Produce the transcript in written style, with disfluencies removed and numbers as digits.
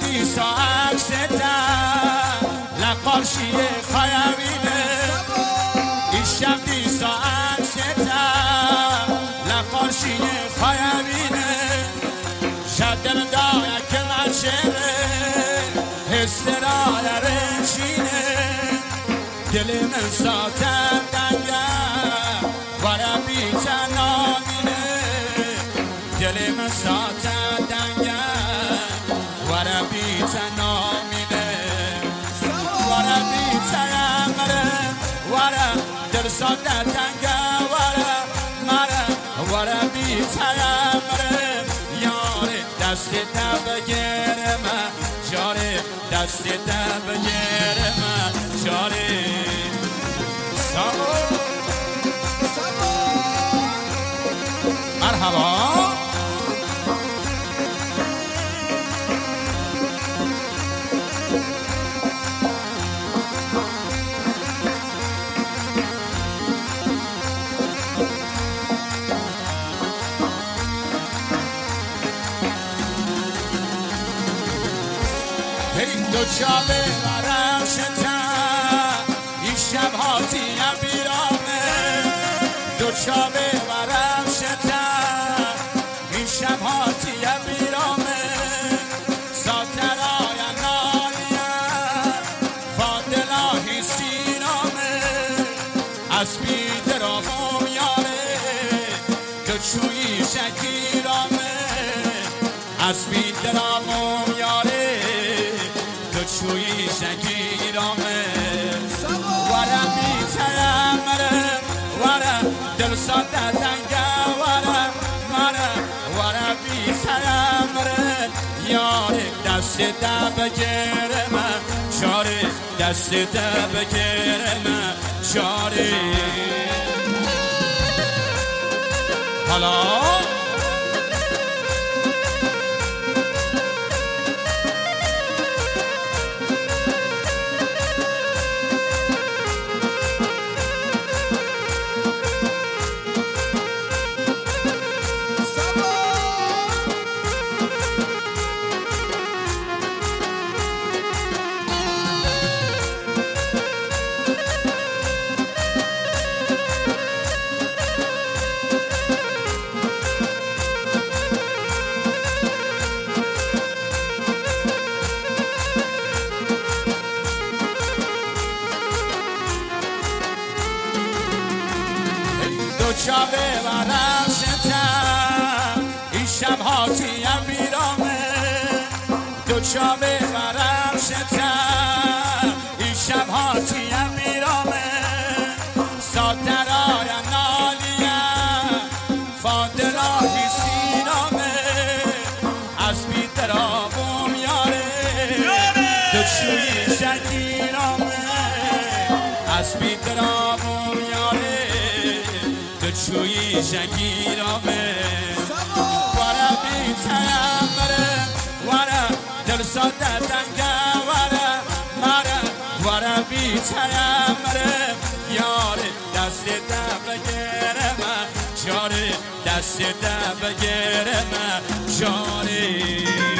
دیسا عکستا لقارشی خیابینه ایشم دیسا عکستا لقارشی خیابینه شدر دایا که مشره استرال رنشینه دل من ساتم دنگه ورا بیتا نامینه دل من ساتم دنگه ورا بیتا نامینه ورا بیتا یمره ورا دل ساتم دنگه ورا مره ورا بیتا یمره یاره دست بگیرم جاره دست بگیرم جاره مرحبا دو چابه برم شتا این شب هاتیم بیرامه دو چابه برم شتا این شب هاتیم بیرامه ساترای نالیم فاندلاهی سینامه اسبی درامم یاره دو چویی شکیرامه اسبی درامم یاره چویی شگیرامه ورم بیتیم مرم ورم دل ساده تنگه ورم مرم ورم بیتیم مرم یاره دست بگیرم چاره دست بگیرم چاره حالا شابه برم شتم این شب هاتیم بیرامه دو شابه برم شتم این شب هاتیم بیرامه ساترای نالیم فاندلاهی سینامه اسبی درامم یاره دو چویی شگیرامه اسبی درامم یاره چویی شگیرامه ورا بیتیم مرم ورا دل ساده تنگه ورا مرم ورا بیتیم مرم یاره دست بگیرم چاره دست بگیرم چاره